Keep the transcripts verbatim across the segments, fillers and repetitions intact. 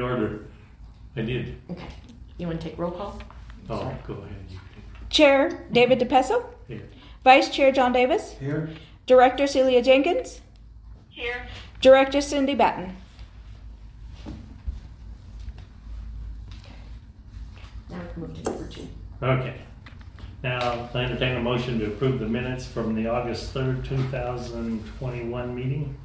order. I did. Okay. You want to take roll call? Oh, Sorry. go ahead. You Chair David DePeso. Here. Vice Chair John Davis. Here. Director Celia Jenkins. Here. Director Cindy Batten. Now we can move to number two. Okay. Now, I entertain a motion to approve the minutes from the August third, two thousand twenty-one meeting.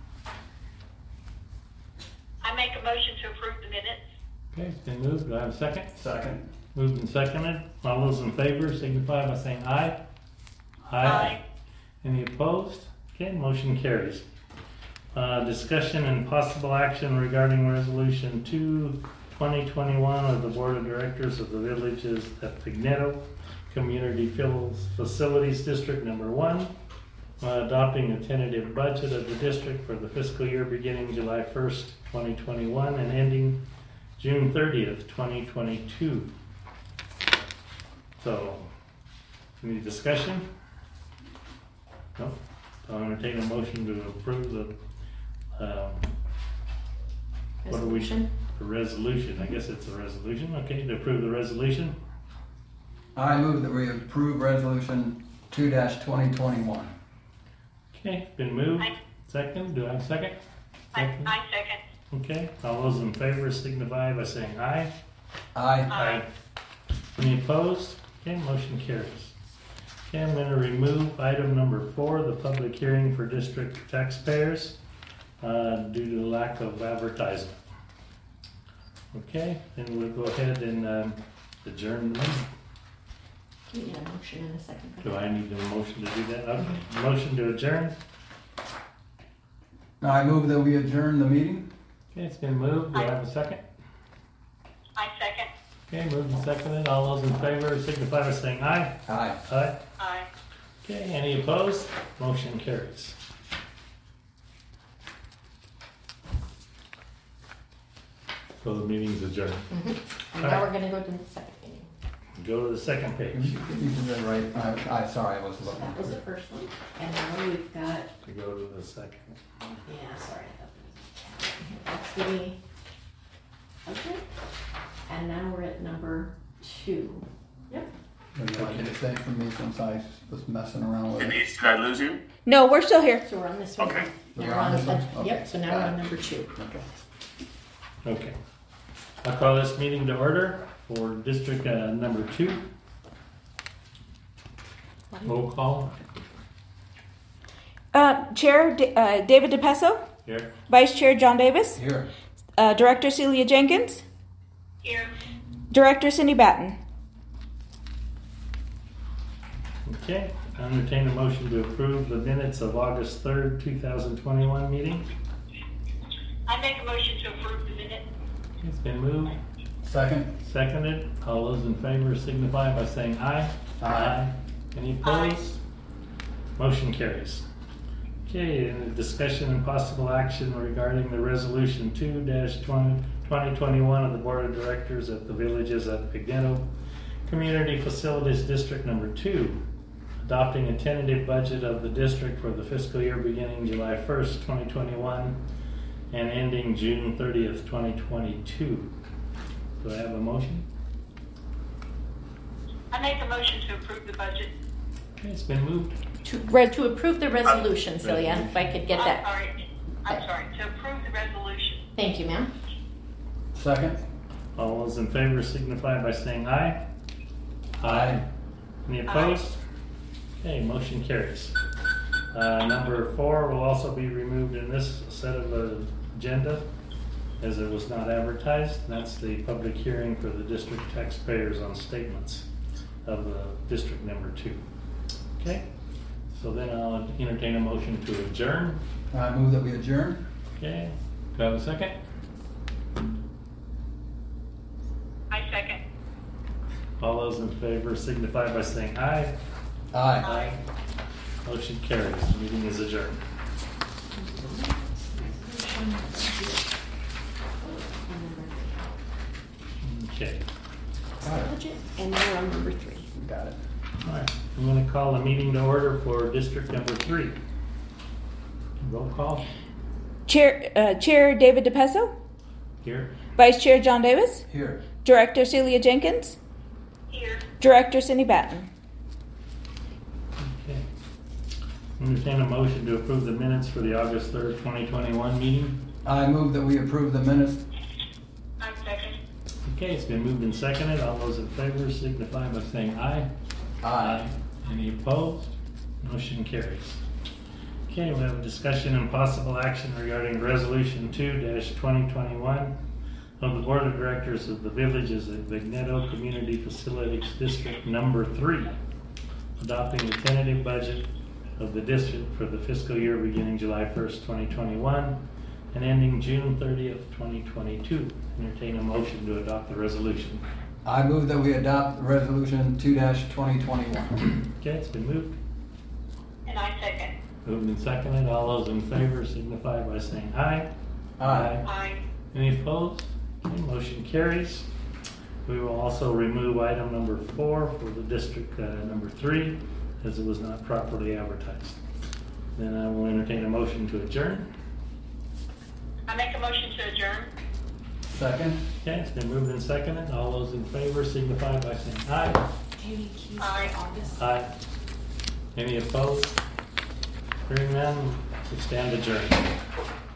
I make a motion to approve the minutes. Okay, it's been moved. Do I have a second? Second. Moved and seconded. All those in favor signify by saying aye. Aye. Any opposed? Okay, motion carries. Uh, discussion and possible action regarding resolution two, twenty twenty-one of the Board of Directors of the Villages at Pigneto Community Facilities District Number One, uh, adopting a tentative budget of the district for the fiscal year beginning July first, twenty twenty-one and ending June thirtieth, twenty twenty-two. So, any discussion? No? I'll entertain a motion to approve the, um, what are we? Resolution. The resolution, I guess it's a resolution, okay, to approve the resolution. I move that we approve resolution two twenty twenty-one. Okay, been moved. Aye. Second, do I have a second? I, Second. I second. Okay, all those in favor signify by saying aye. Aye. Aye. Any opposed? Okay, motion carries. Okay, I'm gonna remove item number four, the public hearing for district taxpayers, uh, due to the lack of advertisement. Okay, then we'll go ahead and, um, adjourn the meeting. You need a motion and a second. for Do that. I need a motion to do that? Okay, motion to adjourn. Now I move that we adjourn the meeting. Okay, it's been moved. Do I have a second? I second. Okay, moved and seconded. All those in favor signify by saying aye. Aye. Aye. Aye. Okay, any opposed? Motion carries. So the meeting's adjourned. Mhm. And All now right. we're going to go to the second meeting. Go to the second You page. you did that right. I, I, sorry, I was So looking. that was the first one. And now we've got, To go to the second. yeah, sorry. I thought there was a tab in here. That's the, okay. And now we're at number two. Yep. Would you like to stay from me since I was messing around with it? Denise, did I lose you? No, we're still here. So we're on this one. Okay. Now We're we're on on, this one? uh, Okay. Yep, so now we're Got on it. number two. Okay. Okay. I'll call this meeting to order for district uh, number two. Roll call. Uh, Chair D- uh, David DePeso. Here. Vice Chair John Davis. Here. Uh, Director Celia Jenkins. Here. Director Cindy Batten. Okay. I entertain a motion to approve the minutes of August third, two thousand twenty-one meeting. I make a motion to approve the minutes. It's been moved. Second. Seconded. All those in favor signify by saying aye. Aye. Any opposed? Motion carries. Okay, and a discussion and possible action regarding the resolution two twenty twenty-one of the Board of Directors at the Villages at Pigneto Community Facilities District Number Two, adopting a tentative budget of the district for the fiscal year beginning July first, twenty twenty-one and ending June thirtieth, twenty twenty-two. Do I have a motion? I make a motion to approve the budget. Okay, it's been moved. To, re- to approve the resolution, Celia, if I could get I'm that. sorry. I'm sorry. To approve the resolution. Thank you, ma'am. Second. All those in favor signify by saying aye. Aye. Any opposed? Okay, motion carries. Uh, number four will also be removed in this set of uh, agenda as it was not advertised. That's the public hearing for the district taxpayers on statements of the district number two. Okay, so then I'll entertain a motion to adjourn. I move that we adjourn. Okay, do I have a second? I second. All those in favor signify by saying aye. Aye. Aye. Motion carries. Meeting is adjourned. Okay. Got it. Budget, and now we're on number three. Got it. All right. I'm going to call the meeting to order for district number three. Roll call. Chair uh, Chair David DePeso. Here. Vice Chair John Davis, Here. Director Celia Jenkins, Here. Director Cindy Batten. Okay. Entertain a motion to approve the minutes for the August third, twenty twenty-one meeting. I move that we approve the minutes. I'm second. Okay, it's been moved and seconded. All those in favor signify by saying aye. Aye. Any opposed? Motion carries. Okay, we have a discussion and possible action regarding Resolution two twenty twenty-one of the Board of Directors of the Villages of Vigneto Community Facilities District Number Three, adopting the tentative budget of the district for the fiscal year beginning July first, twenty twenty-one and ending June thirtieth, twenty twenty-two. Entertain a motion to adopt the resolution. I move that we adopt resolution two twenty twenty-one. Okay, it's been moved. And I second. Moved and seconded. All those in favor signify by saying aye. Aye. Aye. Any opposed? Okay, motion carries. We will also remove item number four for the district uh, number three, as it was not properly advertised. Then I will entertain a motion to adjourn. I make a motion to adjourn. Second. Okay, it's been moved and seconded. All those in favor signify by saying aye. Aye. Aye. Any opposed? Hearing none, we stand adjourned.